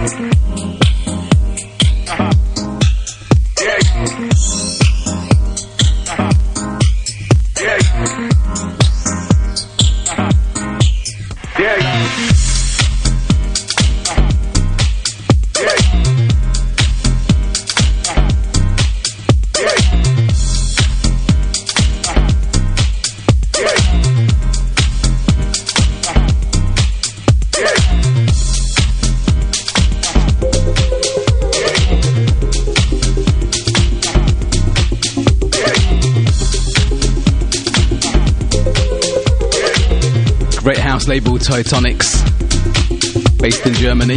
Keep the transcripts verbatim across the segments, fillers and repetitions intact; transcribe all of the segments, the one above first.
Label Titanics, based in Germany.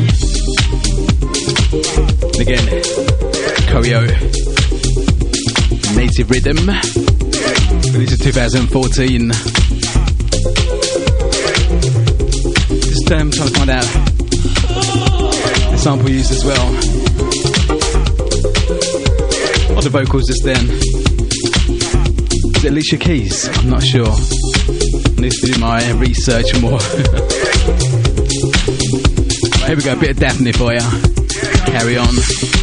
And again, Choreo, Native Rhythm, released in two thousand fourteen. Just um, trying to find out the sample used as well. Or the vocals just then. Is it Alicia Keys? I'm not sure. I need to do my research more. Right, here we go, a bit of Daphne for you. Carry on.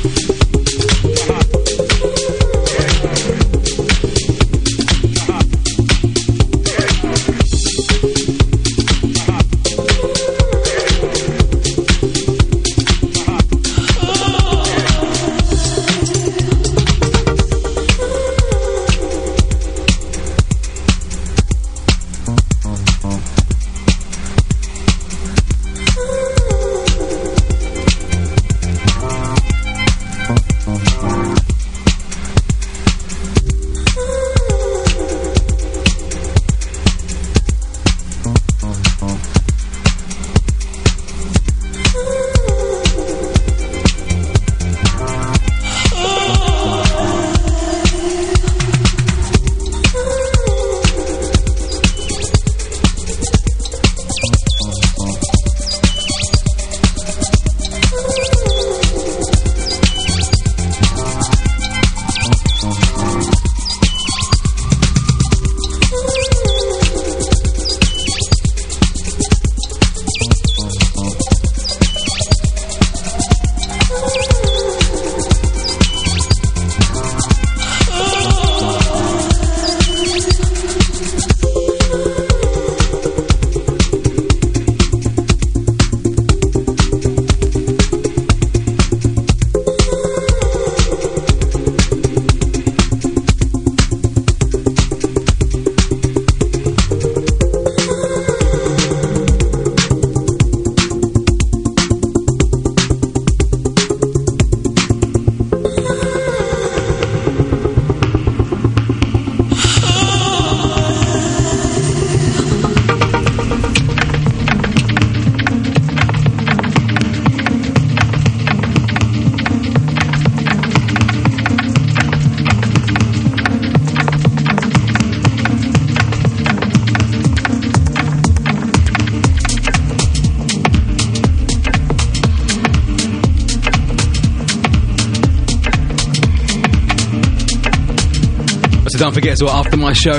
Don't forget to after my show,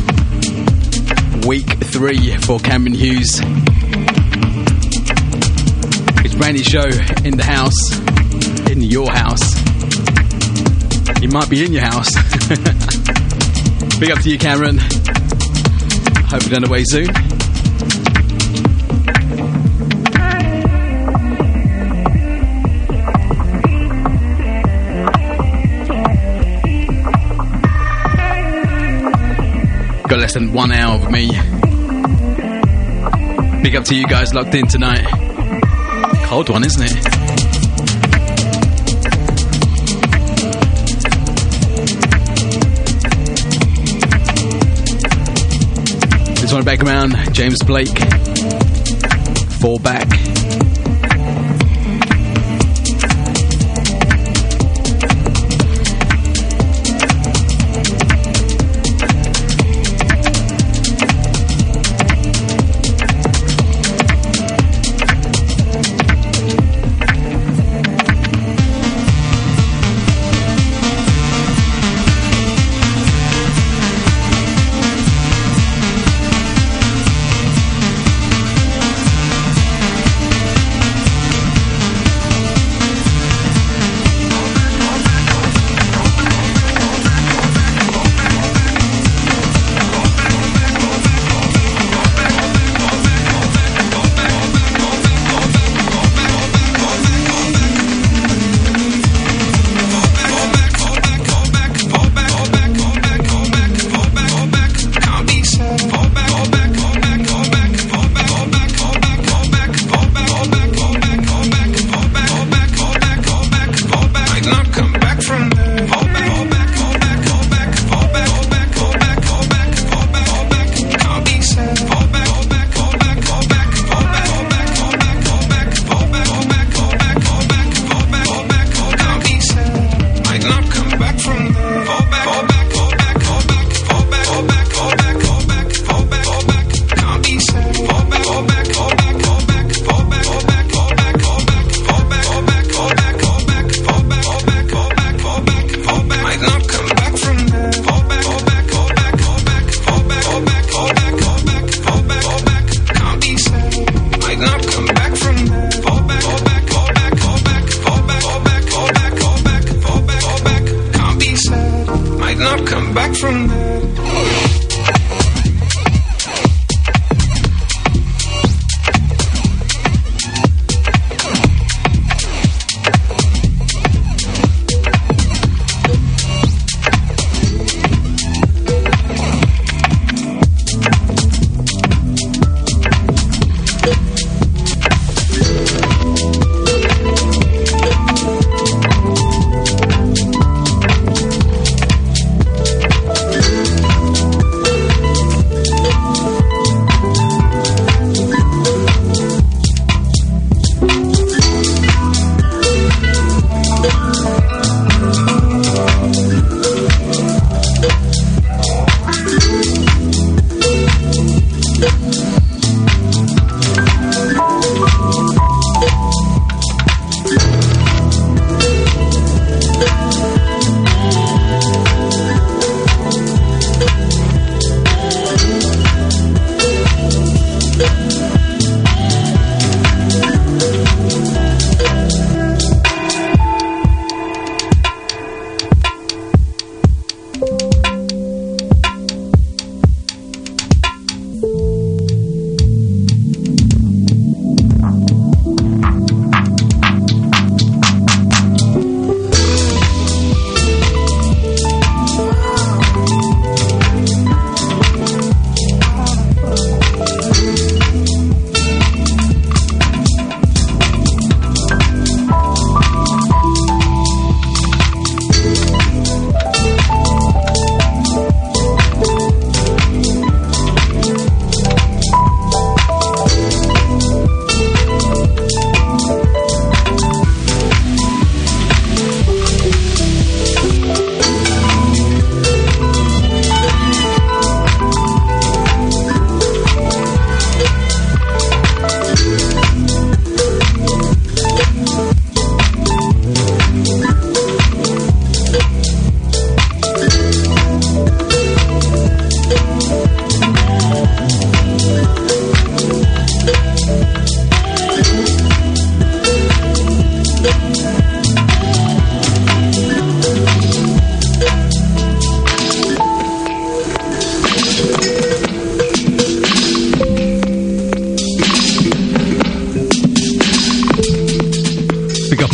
week three for Cameron Hughes. It's Randy's show in the house, in your house. You might be in your house. Big up to you, Cameron. Hope you're done away soon. Got less than one hour of me. Big up to you guys locked in tonight. Cold one, isn't it? This one back around, James Blake. Fall Back.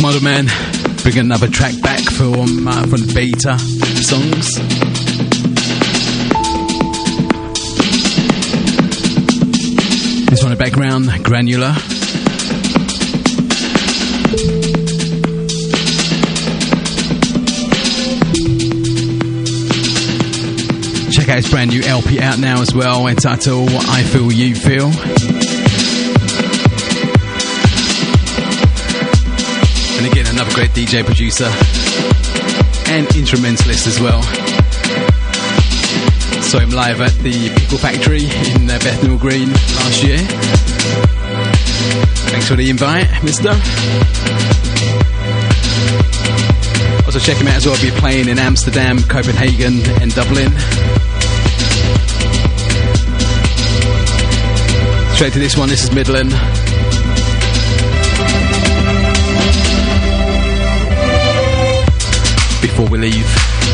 Model Man, bring another track back from, uh, from the beta songs. This one in the background, Granular. Check out his brand new L P out now as well, entitled I Feel You Feel. And again, another great D J producer and instrumentalist as well. Saw him live at the Pickle Factory in uh, Bethnal Green last year. Thanks for the invite, mister. Also check him out as well. I'll be playing in Amsterdam, Copenhagen and Dublin. Straight to this one, this is Midland. Before we leave.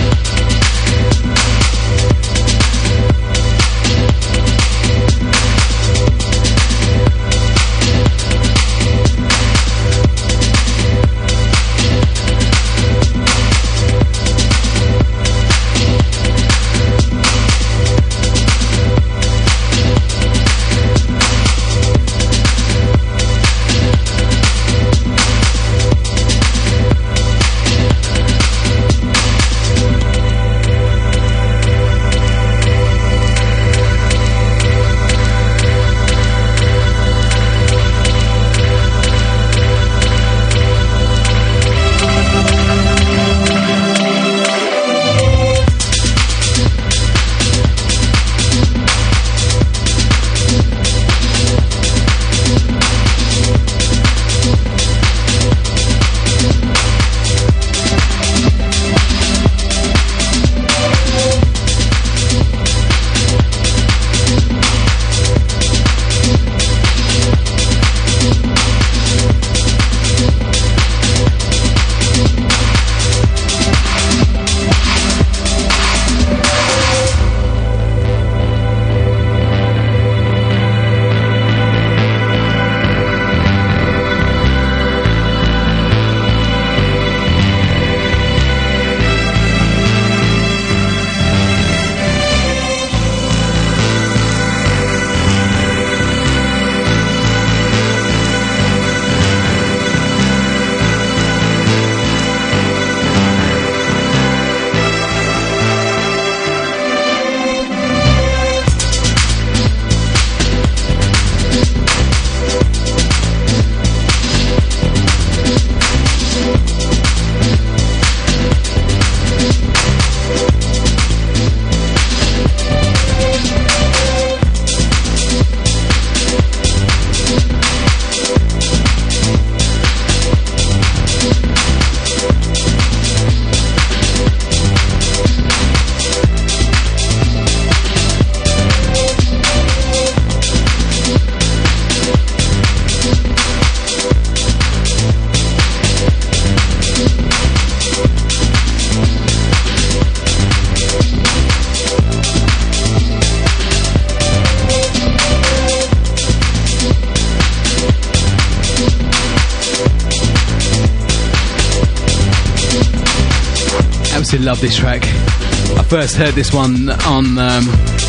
Love this track. I first heard this one on um,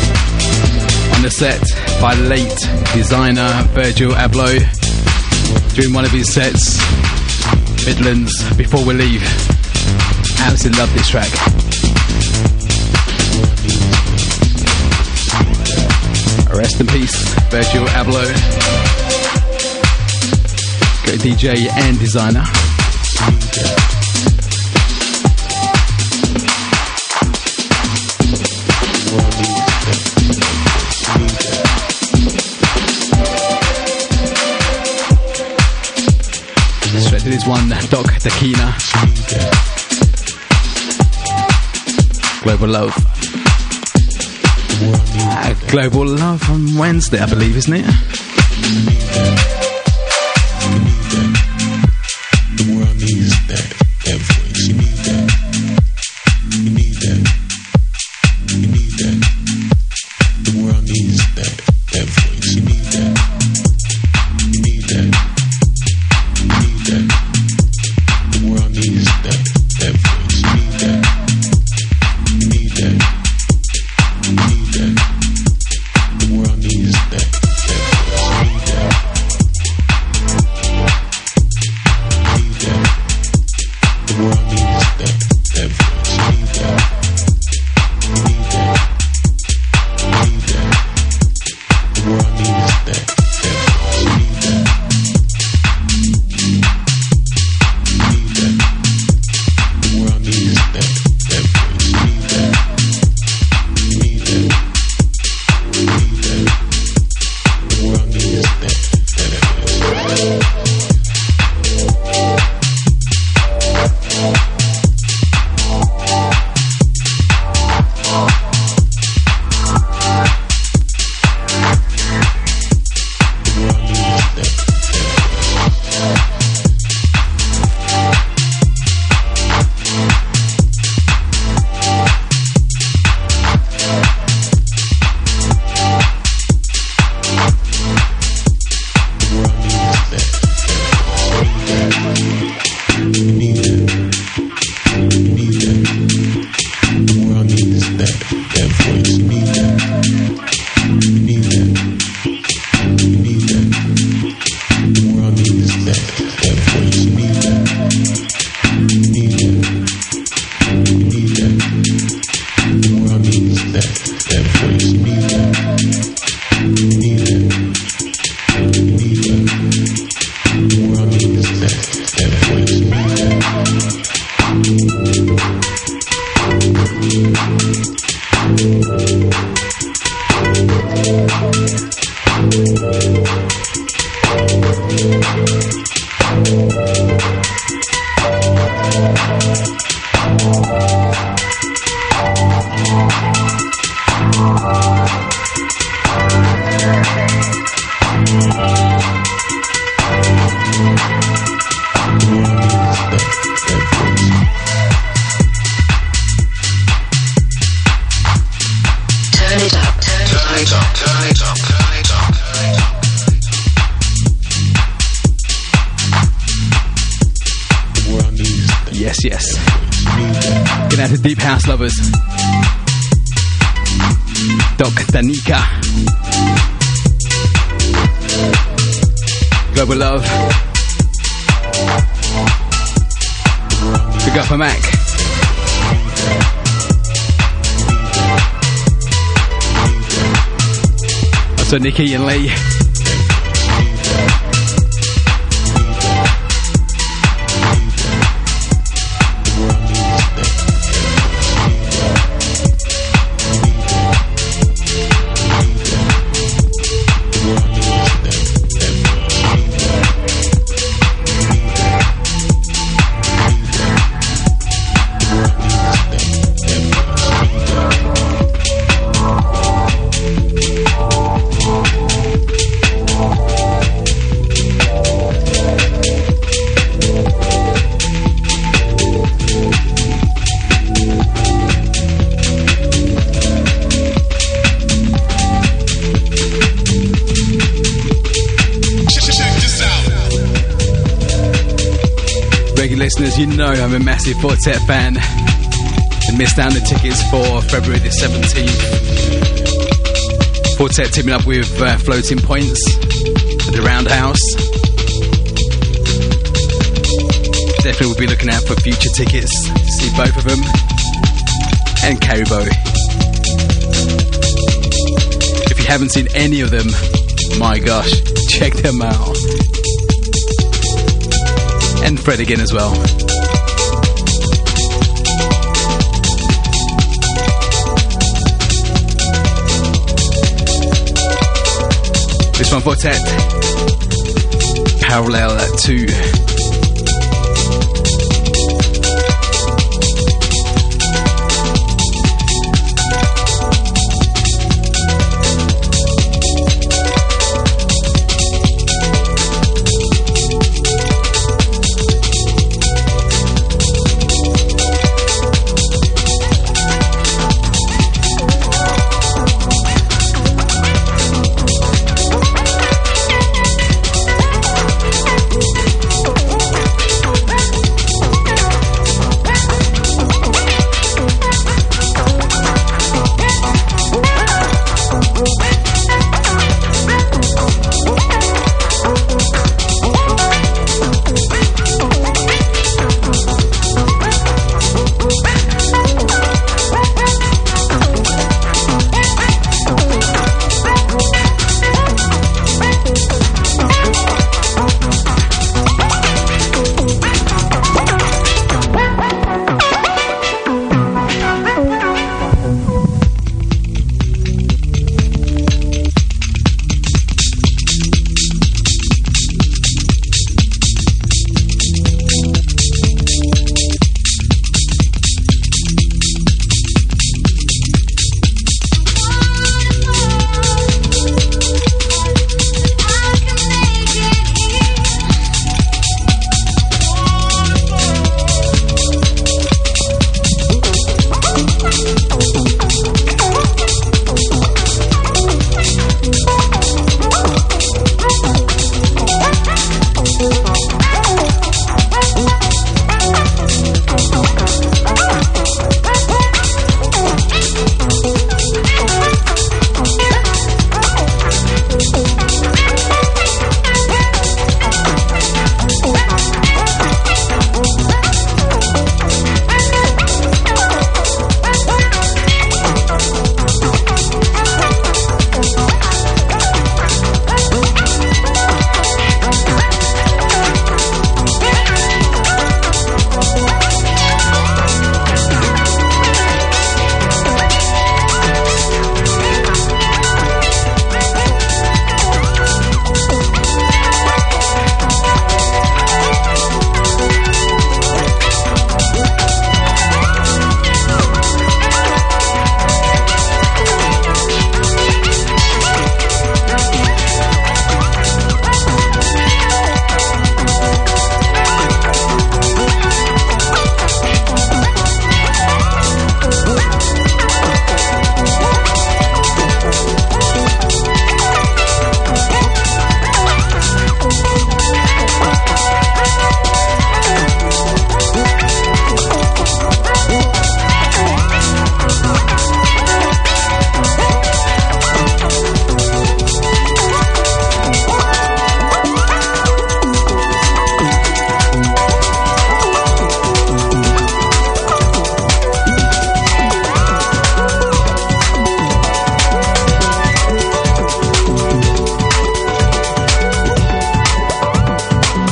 on the set by the late designer Virgil Abloh during one of his sets, Midlands, Before We Leave. Absolutely love this track. Rest in peace, Virgil Abloh, great D J and designer. Straight to this one, Doc Dakina. Global Love. Uh, Global Love on Wednesday, I believe, isn't it? The world needs that, that voice. You need that. You need that. You need that. The world needs that, that voice. You need that. You need that. You need that. Yes, yes. Gonna have to deep house lovers. Doc Danica. Global Love. Big up for Mac. Also Nikki and Lee. Listeners, you know I'm a massive Fortet fan and missed out on the tickets for February the seventeenth. Fortet teaming up with uh, Floating Points at the Roundhouse. Definitely will be looking out for future tickets to see both of them and Caribou. If you haven't seen any of them, my gosh, check them out. And Fred again as well. This one Fortet. Parallel two.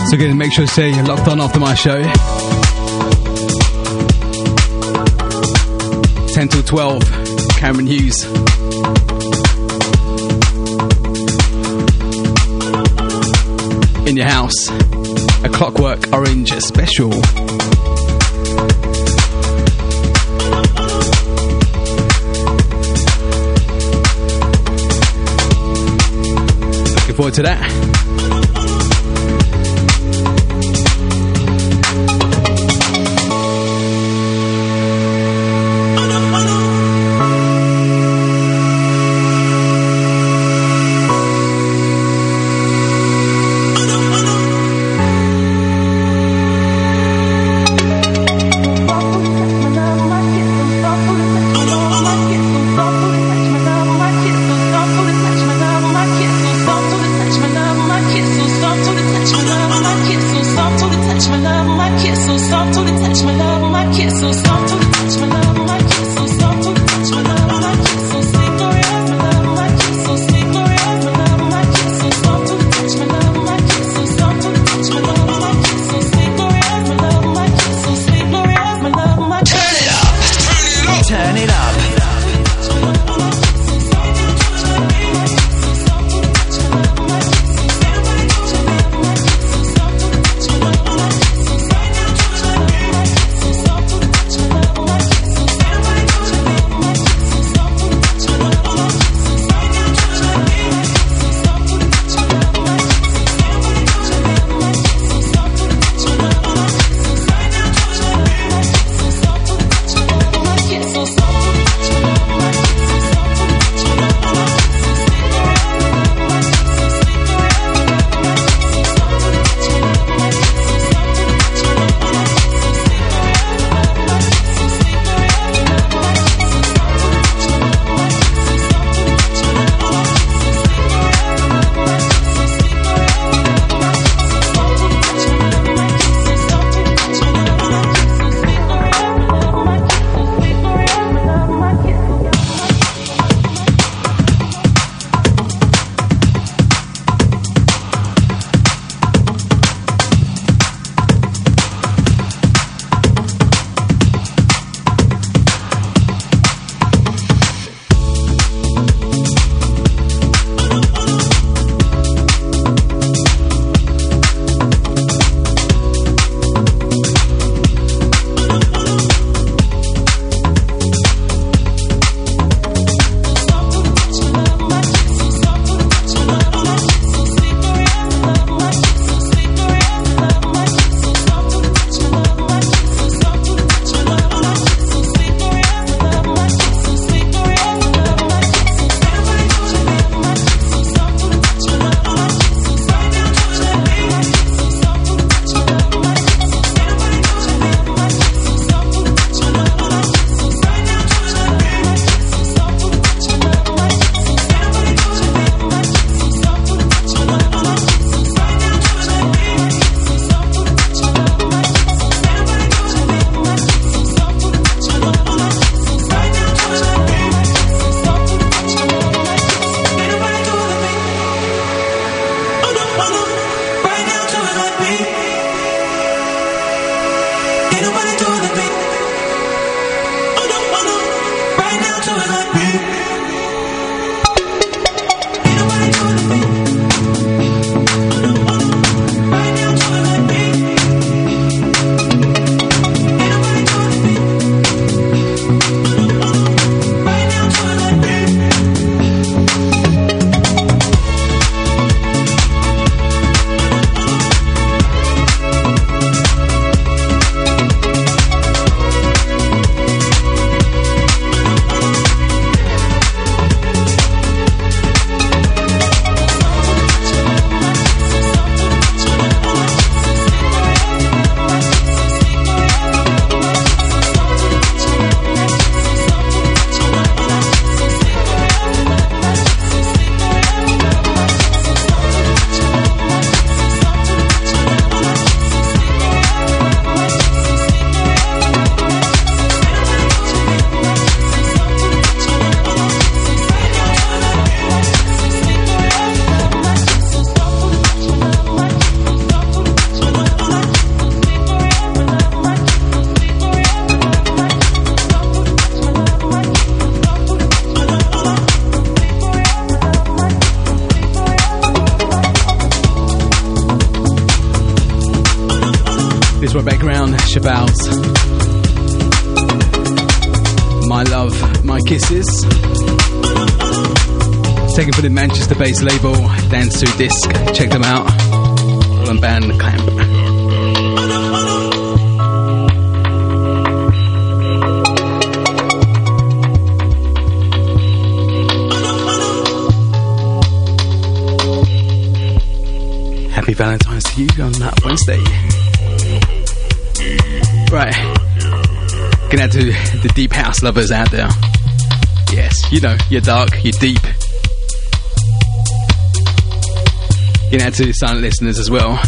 So again, make sure to stay locked on after my show. ten till twelve, Cameron Hughes. In your house, a Clockwork Orange special. Looking forward to that. This one background, Shabals. My Love, My Kisses. Taken for the Manchester-based label Dance to Disc. Check them out. On Bandcamp. Happy Valentine's to you on that Wednesday. Right. Gonna out to the deep house lovers out there. Yes, you know, you're dark, you're deep. Gonna out to the silent listeners as well.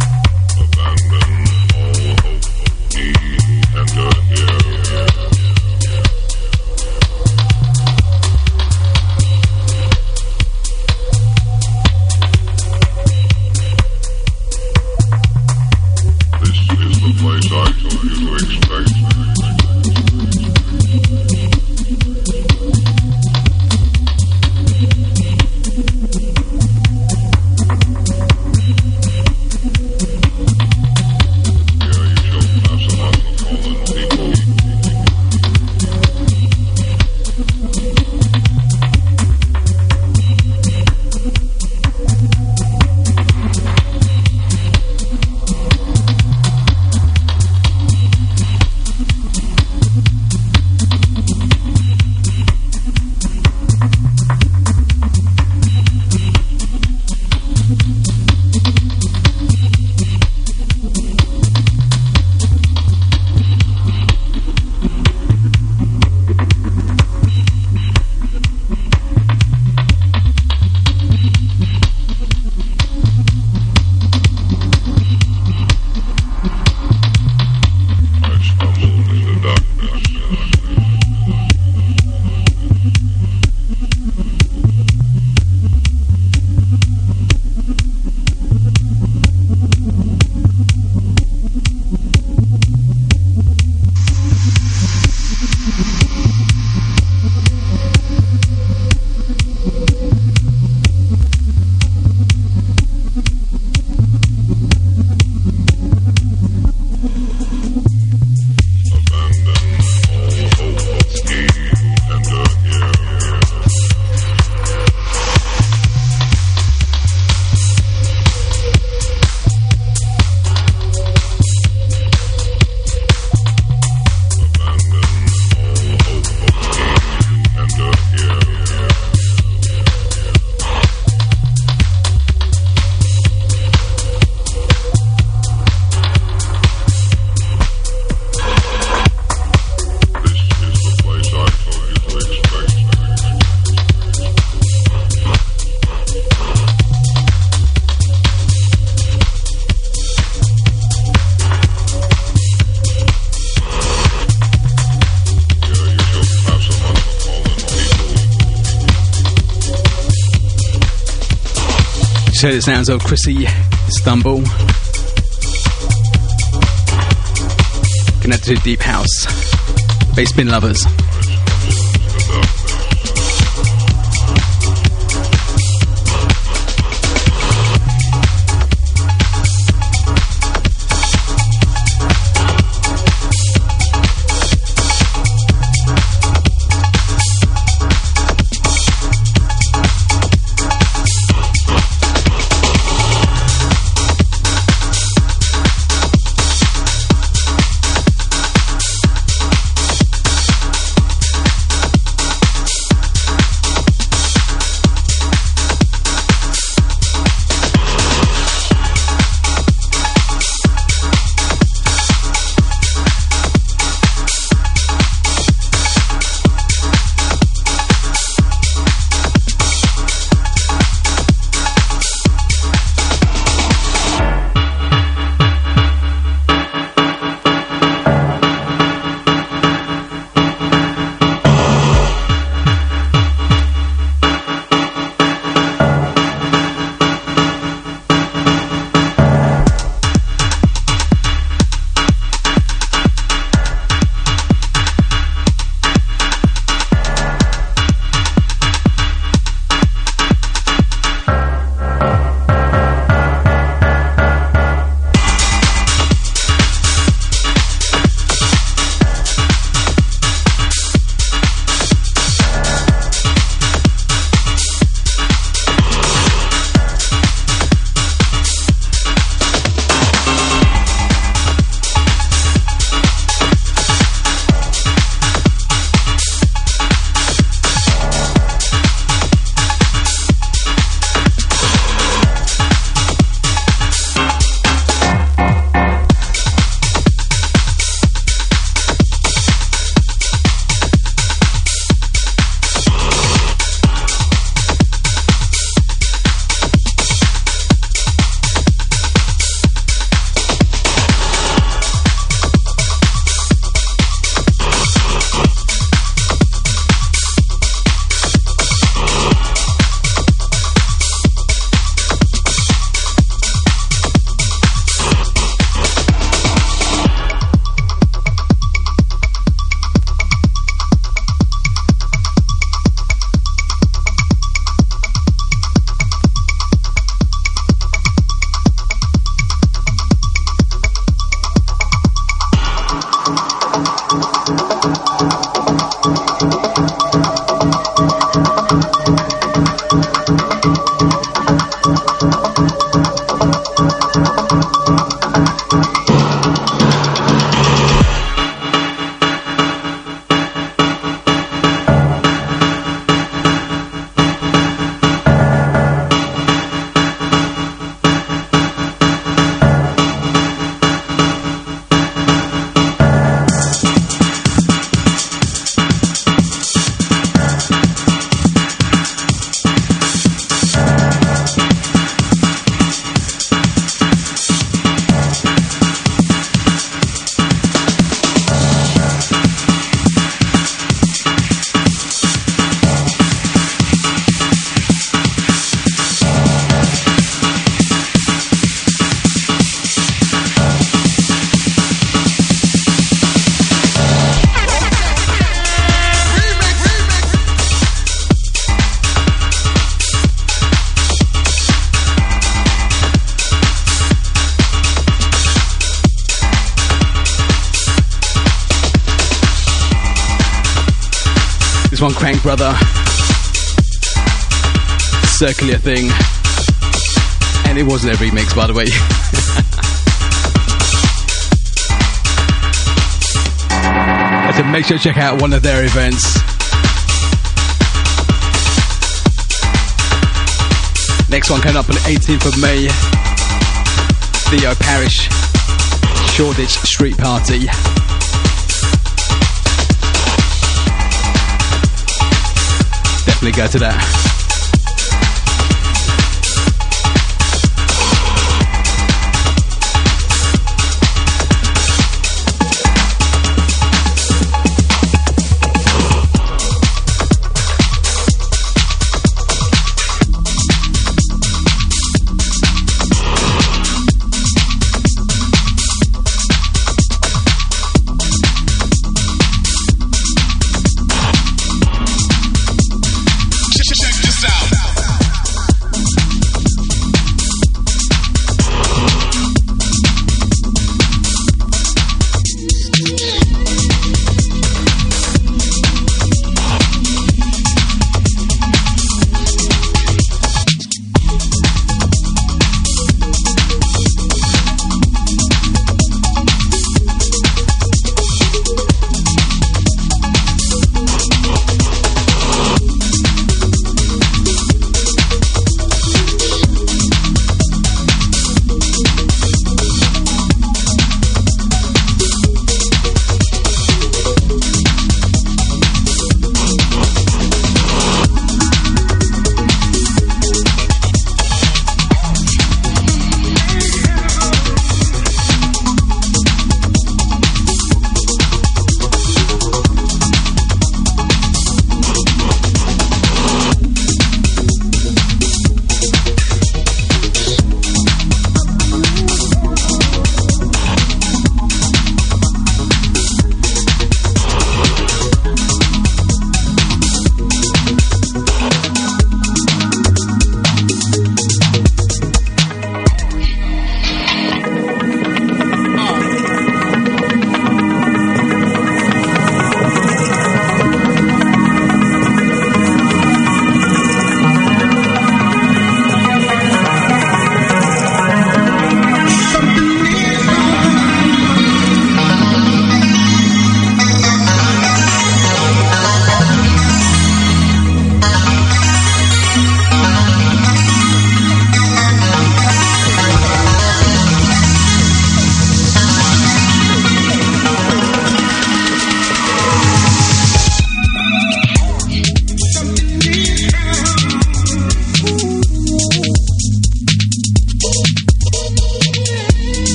So the sounds of Chrissy Stumble. Connected to Deep House. Bassbin lovers. This one, Crank Brother. Circular Thing. And it wasn't a remix, by the way. So make sure to check out one of their events. Next one coming up on the eighteenth of May. Theo Parrish, Shoreditch Street Party. Definitely go to that. Check, check, check.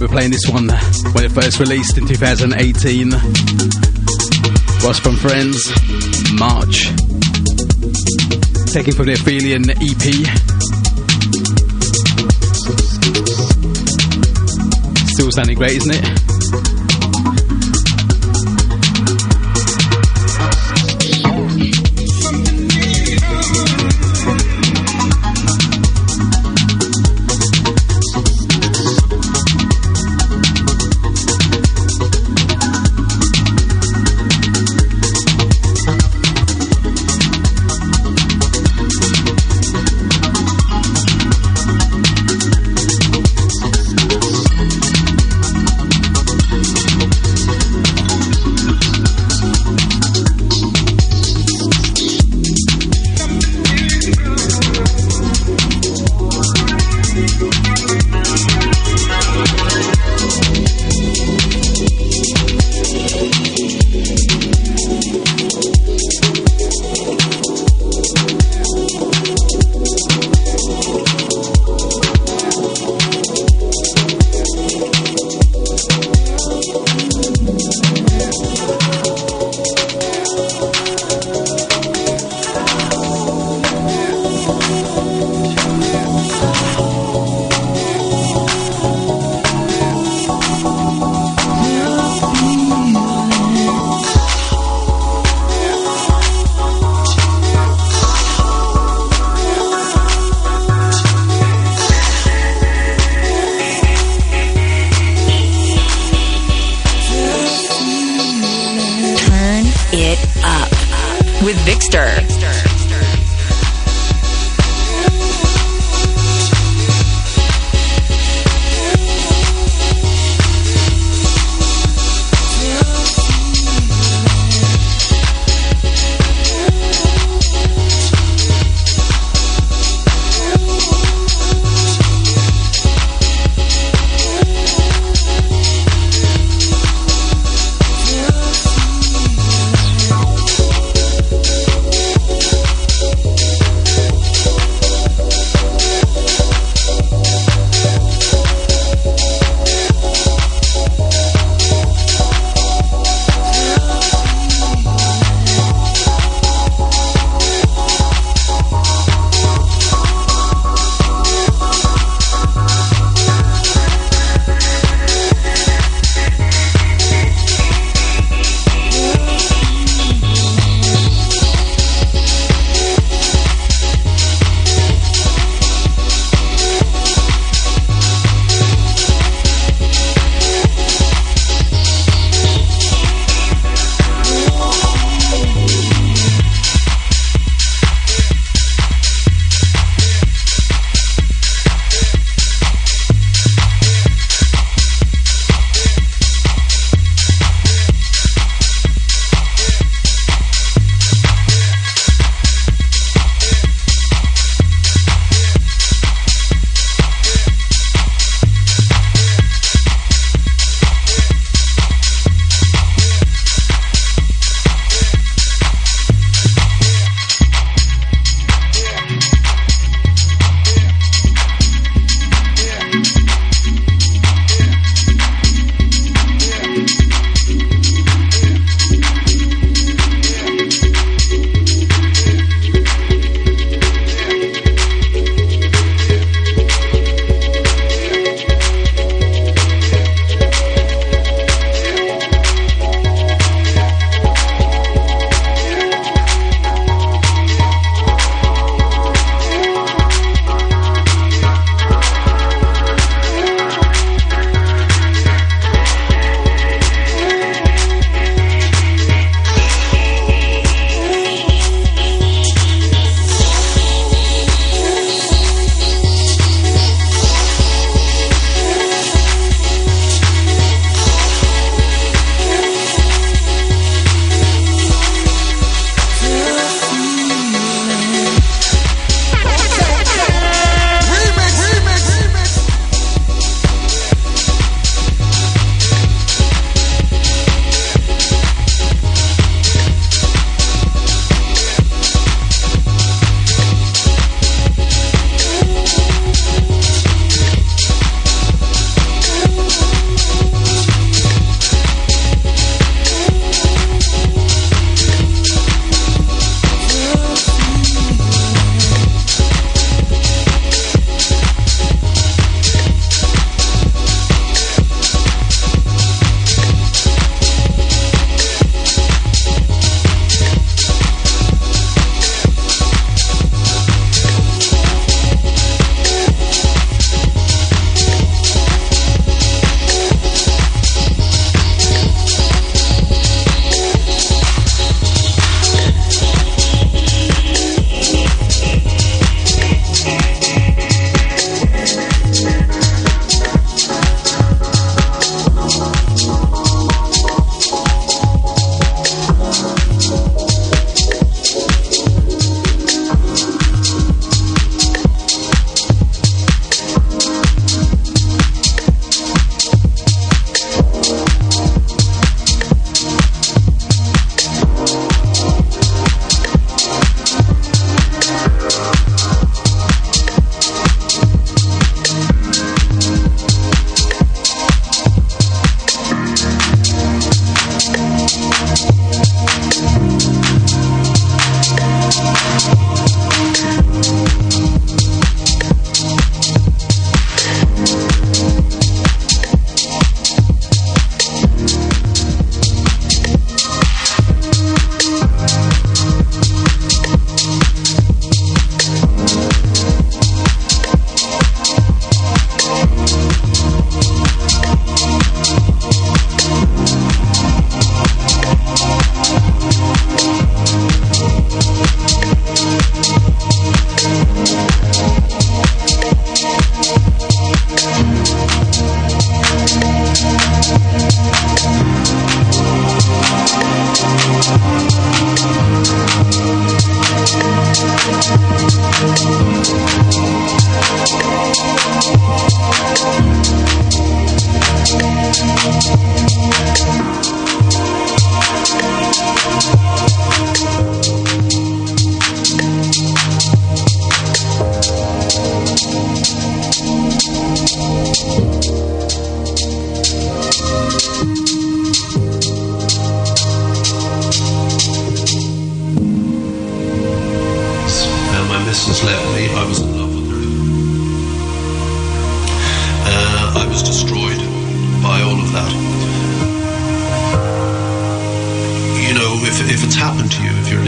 remember playing this one when it first released in two thousand eighteen. Was from Friends, March. Taken from the Aphelion E P. Still sounding great, isn't it?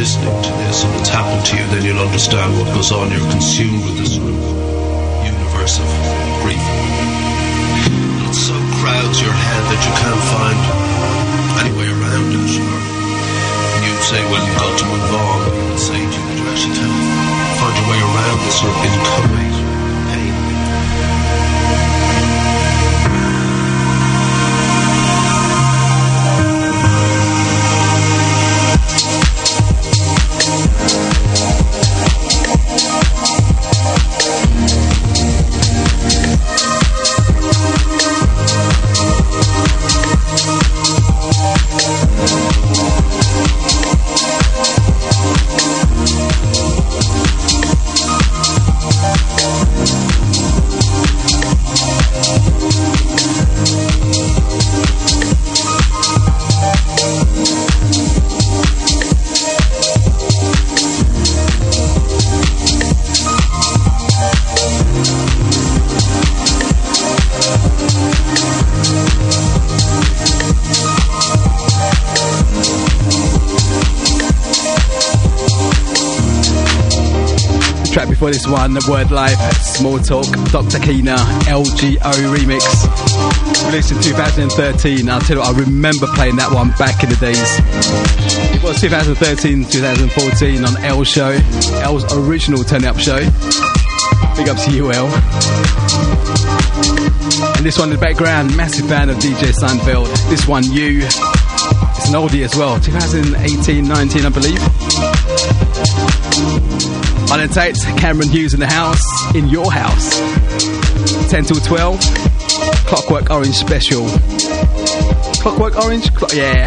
listening to this and it's happened to you, then you'll understand what goes on. You're consumed with this sort of universe of grief. And it so crowds your head that you can't find any way around it. And you'd say, well, you've got to move on. But you would say to you that you actually can't find your way around this sort of incoming pain. For this one, Word Life, Small Talk, Doctor Keena, L G O remix, released in two thousand thirteen. I'll tell you what, I remember playing that one back in the days. It was twenty thirteen, twenty fourteen on L Show, L's original Turn Up Show. Big up to you, L. And this one in the background, massive fan of D J Seinfeld. This one, You. It's an oldie as well, twenty eighteen, nineteen, I believe. On the tapes, Cameron Hughes in the house, in your house. ten till twelve, Clockwork Orange special. Clockwork Orange? Clock- yeah.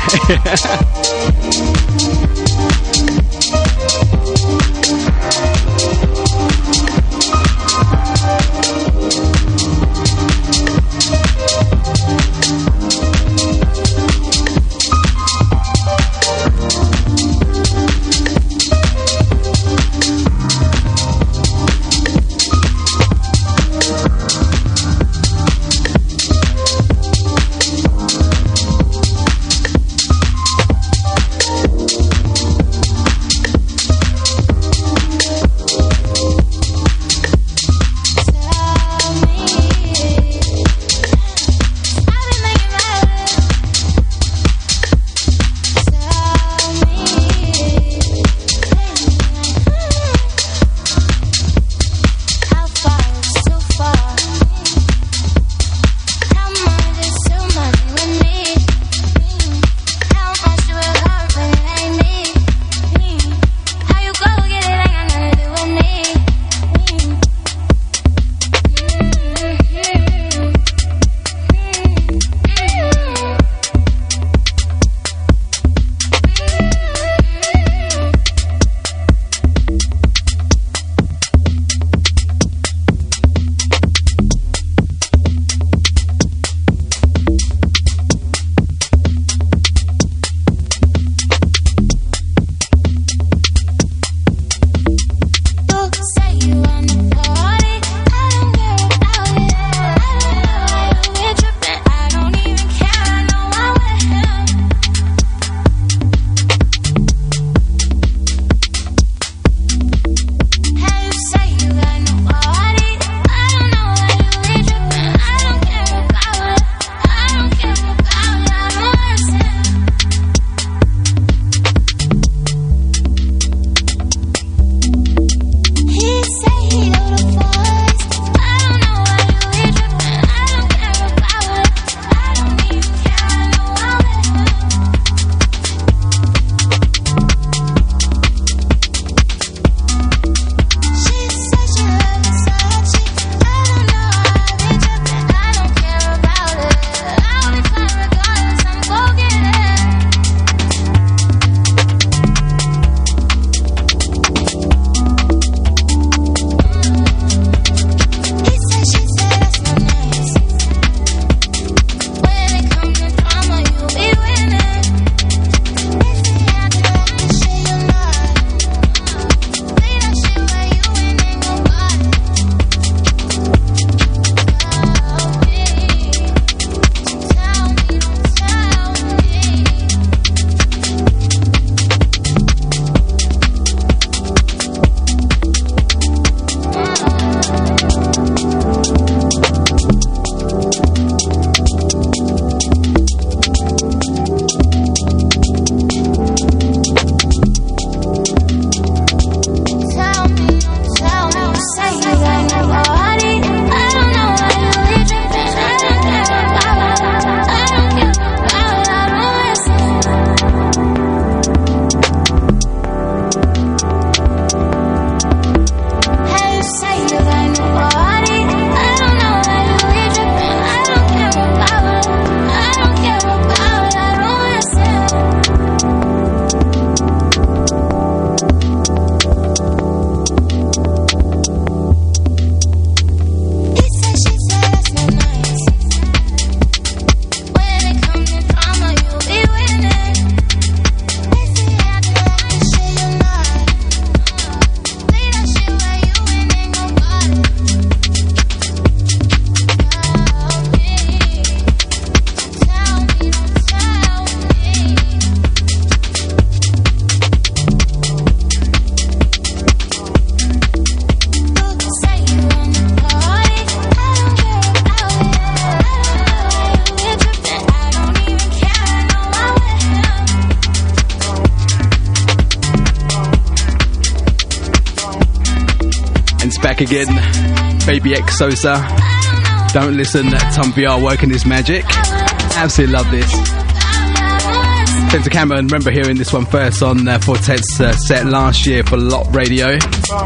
back again. Baby X Sosa. Don't listen, Tom V R working his magic. Absolutely love this. Sent to Cameron, remember hearing this one first on uh, Fortet's uh, set last year for Lot Radio.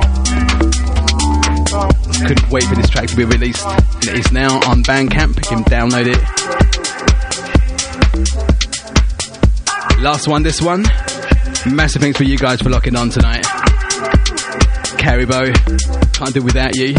Couldn't wait for this track to be released. And it is now on Bandcamp. You can download it. Last one, this one. Massive thanks for you guys for locking on tonight. Caribou, can't do without you.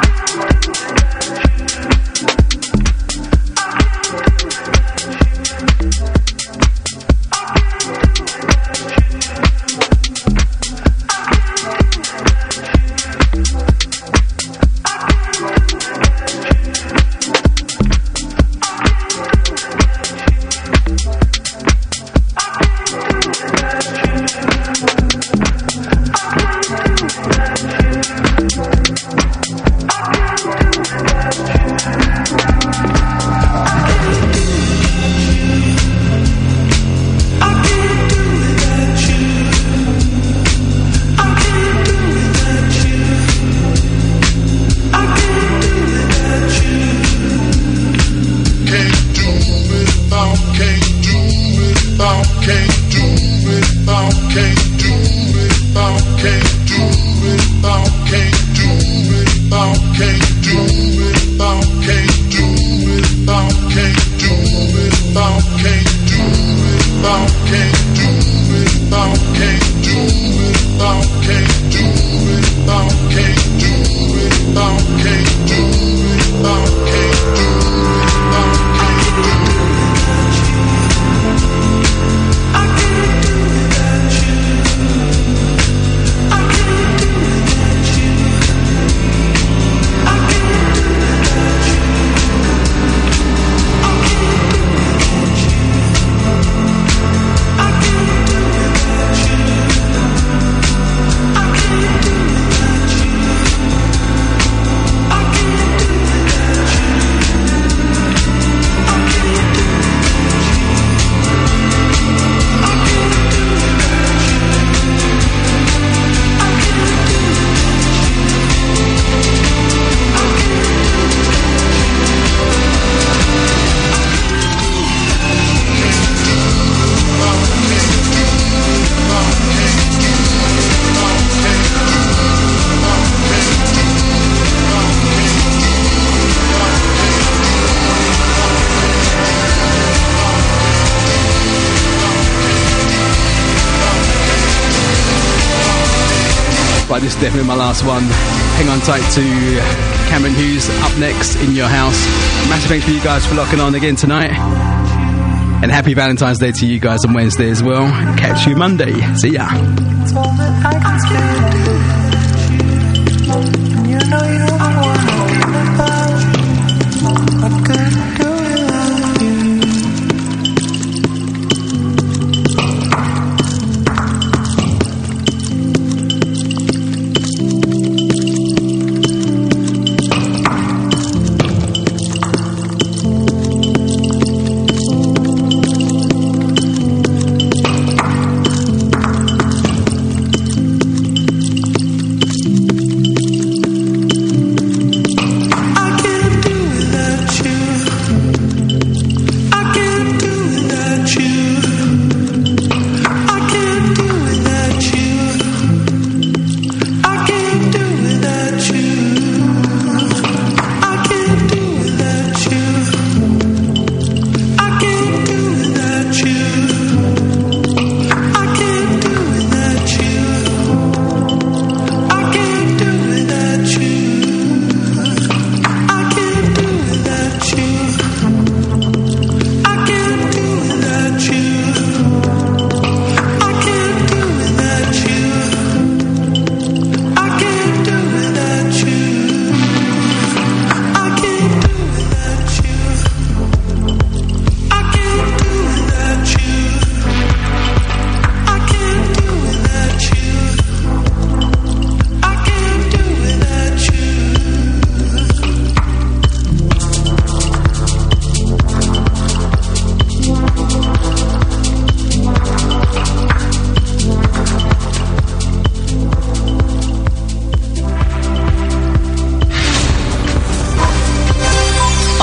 Right, this is definitely my last one. Hang on tight to Cameron Hughes up next in your house. Massive thanks for you guys for locking on again tonight. And happy Valentine's Day to you guys on Wednesday as well. Catch you Monday. See ya.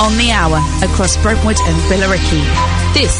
on the hour across Brentwood and Billericay.